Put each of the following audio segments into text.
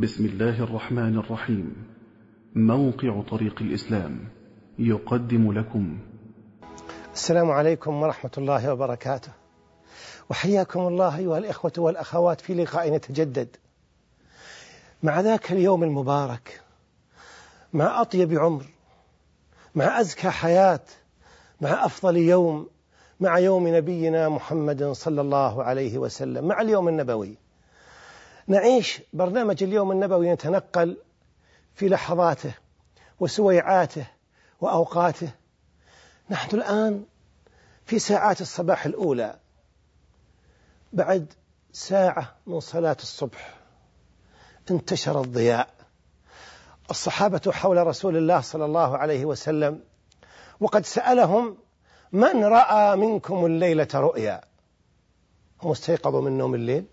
بسم الله الرحمن الرحيم. موقع طريق الإسلام يقدم لكم. السلام عليكم ورحمة الله وبركاته، وحياكم الله أيها الإخوة والأخوات في لقاء يتجدد مع ذاك اليوم المبارك، مع أطيب عمر، مع أزكى حياة، مع أفضل يوم، مع يوم نبينا محمد صلى الله عليه وسلم، مع اليوم النبوي. نعيش برنامج اليوم النبوي يتنقل في لحظاته وسويعاته وأوقاته. نحن الآن في ساعات الصباح الأولى، بعد ساعة من صلاة الصبح انتشر الضياء. الصحابة حول رسول الله صلى الله عليه وسلم، وقد سألهم: من رأى منكم الليلة رؤيا؟ هم استيقظوا من نوم الليل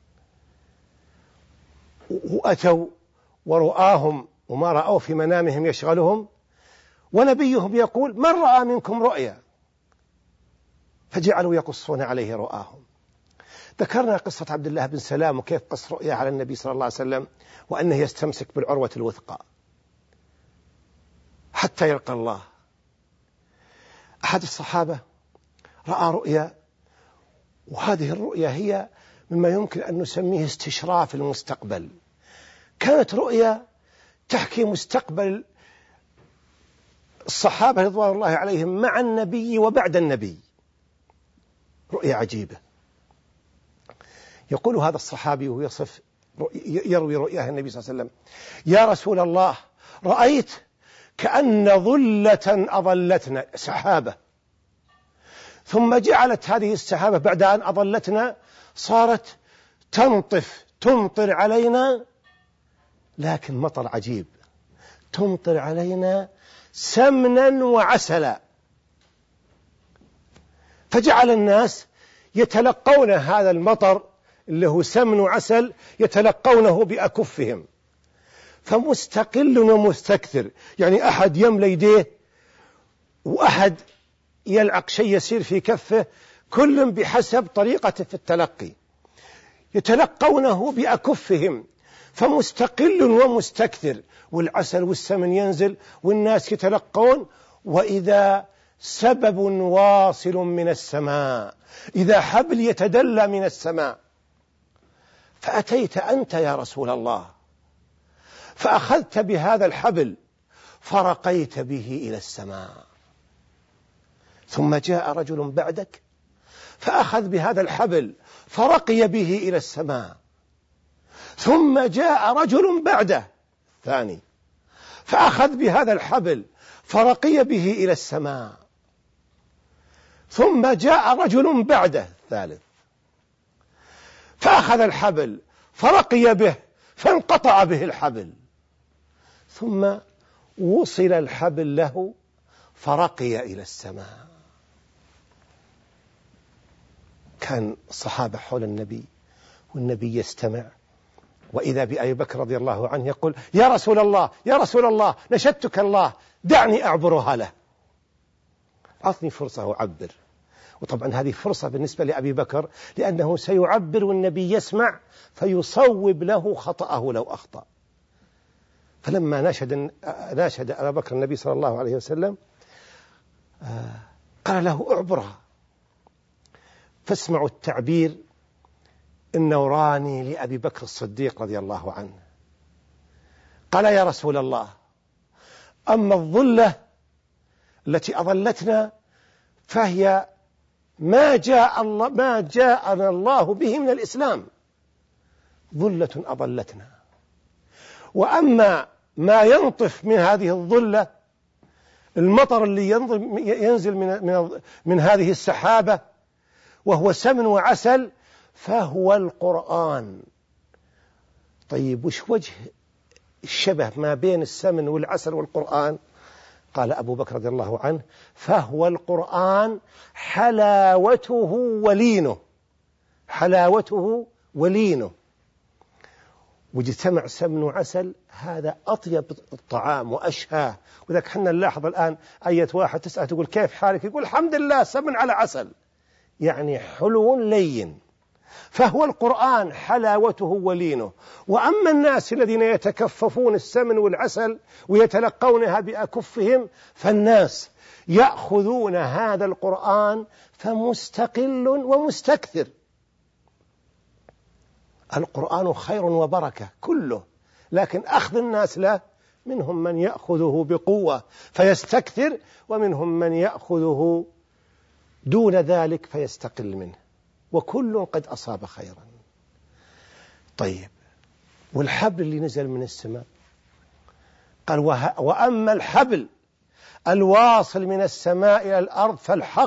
وأتوا ورؤاهم وما رأوا في منامهم يشغلهم، ونبيهم يقول: من رأى منكم رؤيا؟ فجعلوا يقصون عليه رؤاهم. ذكرنا قصة عبد الله بن سلام وكيف قص رؤيا على النبي صلى الله عليه وسلم، وأنه يستمسك بالعروة الوثقى حتى يلقى الله. أحد الصحابة رأى رؤيا، وهذه الرؤيا هي مما يمكن أن نسميه استشراف المستقبل. كانت رؤيا تحكي مستقبل الصحابة رضوان الله عليهم مع النبي وبعد النبي. رؤيا عجيبة. يقول هذا الصحابي ويصف يروي رؤياه النبي صلى الله عليه وسلم: يا رسول الله، رأيت كأن ظلة أظلتنا، سحابة، ثم جعلت هذه السحابة بعد أن أظلتنا صارت تمطر علينا، لكن مطر عجيب، تمطر علينا سمنا وعسلا. فجعل الناس يتلقون هذا المطر اللي هو سمن وعسل، يتلقونه بأكفهم، فمستقل ومستكثر، يعني أحد يملى يديه وأحد يلعق شيء يسير في كفه، كل بحسب طريقته في التلقي، يتلقونه بأكفهم، فمستقل ومستكثر، والعسل والسمن ينزل والناس يتلقون، وإذا سبب واصل من السماء، إذا حبل يتدلى من السماء. فأتيت أنت يا رسول الله، فأخذت بهذا الحبل فرقيت به إلى السماء، ثم جاء رجل بعدك فأخذ بهذا الحبل فرقي به إلى السماء، ثم جاء رجل بعده ثاني فأخذ بهذا الحبل فرقي به إلى السماء، ثم جاء رجل بعده ثالث فأخذ الحبل فرقي به فانقطع به الحبل، ثم وصل الحبل له فرقي إلى السماء. كان الصحابة حول النبي والنبي يستمع، وإذا بأبي بكر رضي الله عنه يقول: يا رسول الله، يا رسول الله، نشدتك الله، دعني أعبرها له، أعطني فرصة أعبر. وطبعا هذه فرصة بالنسبة لأبي بكر، لأنه سيعبر والنبي يسمع فيصوب له خطأه لو أخطأ. فلما ناشد أبا بكر النبي صلى الله عليه وسلم قال له: اعبرها. فاسمعوا التعبير النوراني لأبي بكر الصديق رضي الله عنه. قال: يا رسول الله، أما الظلة التي أظلتنا فهي ما جاءنا الله به من الإسلام، ظلة أظلتنا. وأما ما ينطف من هذه الظلة، المطر اللي ينزل من هذه السحابة وهو سمن وعسل، فهو القرآن. طيب، وش وجه الشبه ما بين السمن والعسل والقرآن؟ قال أبو بكر رضي الله عنه: فهو القرآن حلاوته ولينه، حلاوته ولينه. واجتمع سمن وعسل، هذا أطيب الطعام وأشهاه. وذلك حنا نلاحظ الآن أية واحد تسأل تقول: كيف حالك؟ يقول: الحمد لله، سمن على عسل، يعني حلو لين. فهو القرآن حلاوته ولينه. وأما الناس الذين يتكففون السمن والعسل ويتلقونها بأكفهم، فالناس يأخذون هذا القرآن فمستقل ومستكثر. القرآن خير وبركة كله، لكن أخذ الناس له منهم من يأخذه بقوة فيستكثر، ومنهم من يأخذه دون ذلك فيستقل منه، وكل قد أصاب خيرا. طيب، والحبل اللي نزل من السماء قال وأما الحبل الواصل من السماء إلى الأرض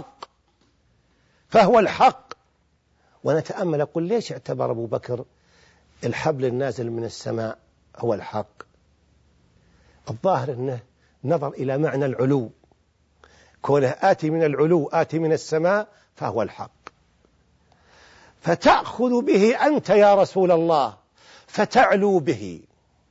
فهو الحق. ونتأمل، أقول ليش اعتبر أبو بكر الحبل النازل من السماء هو الحق؟ الظاهر أنه نظر إلى معنى العلو، كونه آتي من العلو آتي من السماء فهو الحق. فتأخذ به أنت يا رسول الله فتعلو به،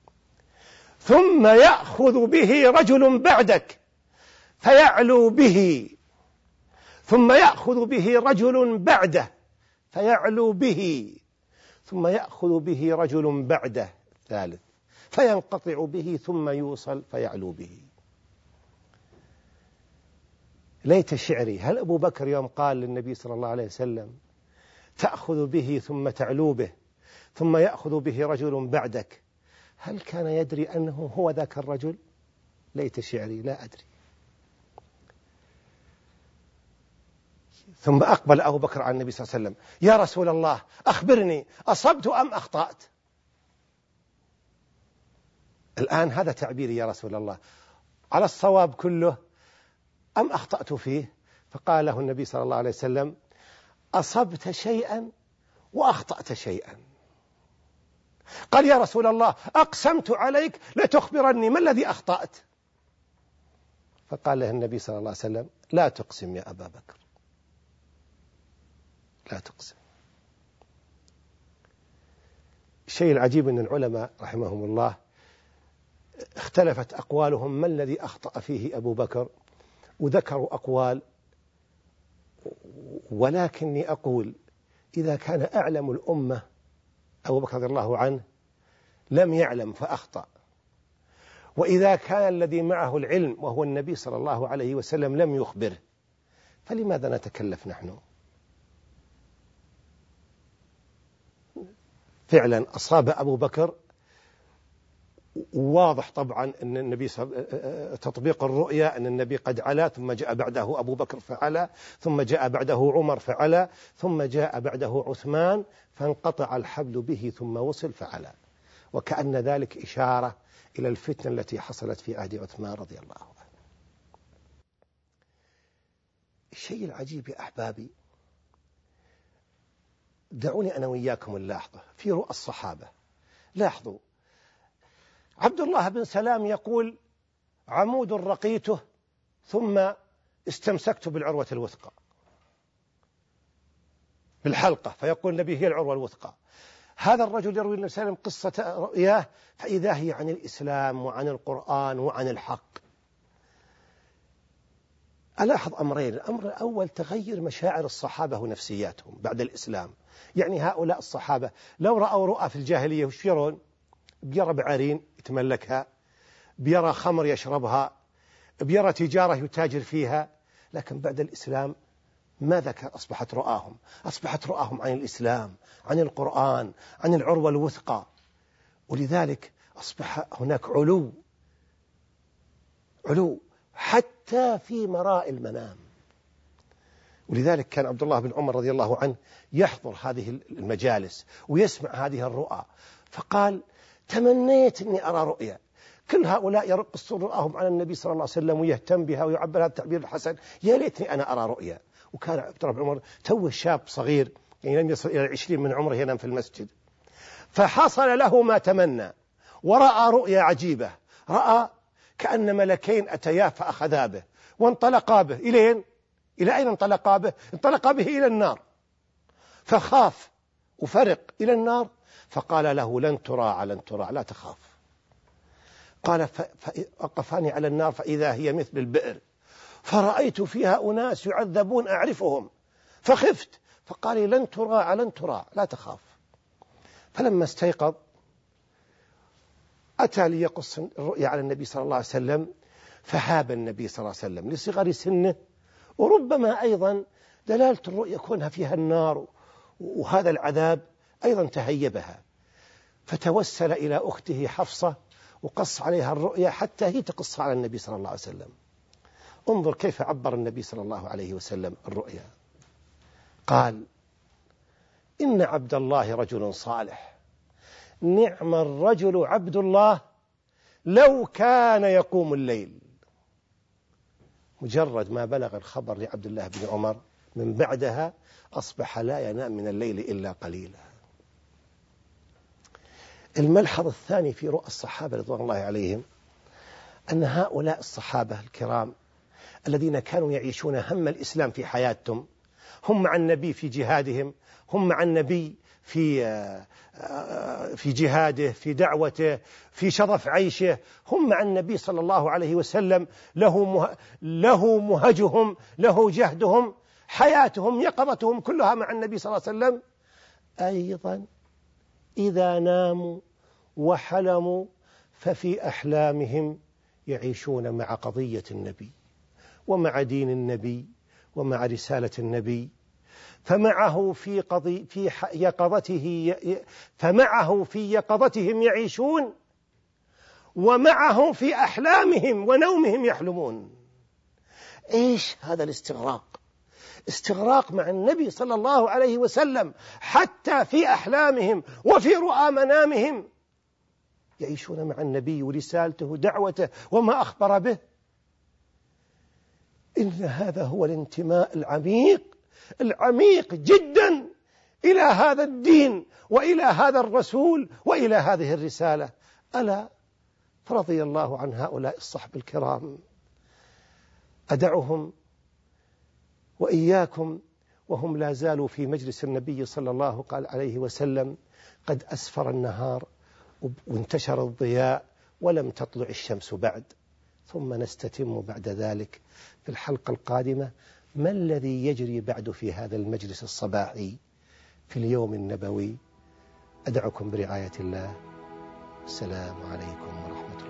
ثم يأخذ به رجل بعدك فيعلو به، ثم يأخذ به رجل بعده فيعلو به، ثم يأخذ به رجل بعده ثالث فينقطع به، ثم يوصل فيعلو به. ليت شعري، هل أبو بكر يوم قال للنبي صلى الله عليه وسلم تأخذ به ثم تعلو به ثم يأخذ به رجل بعدك، هل كان يدري أنه هو ذاك الرجل؟ ليت شعري، لا أدري. ثم أقبل أبو بكر على النبي صلى الله عليه وسلم: يا رسول الله أخبرني، أصبت أم أخطأت؟ الآن هذا تعبيري يا رسول الله، على الصواب كله أم أخطأت فيه؟ فقال له النبي صلى الله عليه وسلم: أصبت شيئا وأخطأت شيئا. قال: يا رسول الله أقسمت عليك لتخبرني ما الذي أخطأت؟ فقال له النبي صلى الله عليه وسلم: لا تقسم يا أبا بكر، لا تقسم. الشيء العجيب أن العلماء رحمهم الله اختلفت أقوالهم ما الذي أخطأ فيه أبو بكر، وذكروا أقوال، ولكني أقول إذا كان أعلم الأمة أبو بكر رضي الله عنه لم يعلم فأخطأ، وإذا كان الذي معه العلم وهو النبي صلى الله عليه وسلم لم يخبره، فلماذا نتكلف نحن؟ فعلا أصاب أبو بكر، واضح طبعا أن النبي تطبيق الرؤيا، أن النبي قد علا، ثم جاء بعده أبو بكر فعلا، ثم جاء بعده عمر فعلا، ثم جاء بعده عثمان، فانقطع الحبل به ثم وصل فعلا. وكأن ذلك إشارة إلى الفتنة التي حصلت في عهد عثمان رضي الله عنه. الشيء العجيب يا أحبابي، دعوني أنا وإياكم نلاحظه في رؤى الصحابة. لاحظوا عبد الله بن سلام يقول: عمود رقيته ثم استمسكت بالعروة الوثقى، بالحلقة، فيقول النبي هي العروة الوثقى. هذا الرجل يروي النبي صلى الله عليه وسلم قصة رؤياه فإذا هي عن الإسلام وعن القرآن وعن الحق. ألاحظ أمرين: الأمر الأول تغير مشاعر الصحابة ونفسياتهم بعد الإسلام. يعني هؤلاء الصحابة لو رأوا رؤى في الجاهلية وش يرون؟ بيرى بعارين يتملكها، بيرى خمر يشربها، بيرى تجارة يتاجر فيها. لكن بعد الإسلام ماذا أصبحت رؤاهم؟ أصبحت رؤاهم عن الإسلام، عن القرآن، عن العروة الوثقى. ولذلك أصبح هناك علو حتى في مراء المنام. ولذلك كان عبد الله بن عمر رضي الله عنه يحضر هذه المجالس ويسمع هذه الرؤى، فقال: تمنيت أني أرى رؤيا. كل هؤلاء يقصون رؤاهم على النبي صلى الله عليه وسلم ويهتم بها ويعبر هذا التعبير الحسن، يا ليتني أنا أرى رؤيا. وكان عبد الله بن عمر توه شاب صغير، يعني لم يصل إلى 20 من عمره، ينام في المسجد. فحصل له ما تمنى ورأى رؤيا عجيبة. رأى كأن ملكين أتياه فأخذا به وانطلقا به. إلى أين انطلقا به؟ انطلقا به إلى النار، فخاف وفرق إلى النار، فقال له: لن تراع لن تراع، لا تخاف. قال: فوقفاني على النار فإذا هي مثل البئر، فرأيت فيها أناس يعذبون أعرفهم، فخفت فقال لي لن تراع لن تراع لا تخاف. فلما استيقظ أتى ليقص الرؤيا على النبي صلى الله عليه وسلم، فهاب النبي صلى الله عليه وسلم لصغر سنه، وربما أيضا دلالة الرؤيا كونها فيها النار وهذا العذاب أيضا تهيبها، فتوسل إلى أخته حفصة وقص عليها الرؤيا حتى هي تقص على النبي صلى الله عليه وسلم. انظر كيف عبر النبي صلى الله عليه وسلم الرؤيا. قال: إن عبد الله رجل صالح، نعم الرجل عبد الله لو كان يقوم الليل. مجرد ما بلغ الخبر لعبد الله بن عمر من بعدها أصبح لا ينام من الليل إلا قليلا. الملحظ الثاني في رؤى الصحابة رضوان الله عليهم أن هؤلاء الصحابة الكرام الذين كانوا يعيشون هم الإسلام في حياتهم، هم مع النبي في جهادهم، هم مع النبي في جهاده، في دعوته، في شرف عيشه، هم مع النبي صلى الله عليه وسلم، له مهجهم، له جهدهم، حياتهم يقظتهم كلها مع النبي صلى الله عليه وسلم. أيضا إذا ناموا وحلموا ففي أحلامهم يعيشون مع قضية النبي ومع دين النبي ومع رسالة النبي، فمعه في يقظتهم يعيشون، ومعه في أحلامهم ونومهم يحلمون. إيش هذا الاستغراق؟ استغراق مع النبي صلى الله عليه وسلم حتى في أحلامهم وفي رؤى منامهم يعيشون مع النبي ورسالته دعوته وما أخبر به. إن هذا هو الانتماء العميق جدا إلى هذا الدين وإلى هذا الرسول وإلى هذه الرسالة. ألا فرضي الله عن هؤلاء الصحب الكرام. أدعهم وإياكم وهم لا زالوا في مجلس النبي صلى الله عليه وسلم، قد أسفر النهار وانتشر الضياء ولم تطلع الشمس بعد، ثم نستتم بعد ذلك في الحلقة القادمة ما الذي يجري بعد في هذا المجلس الصباحي في اليوم النبوي. أدعكم برعاية الله. السلام عليكم ورحمة الله.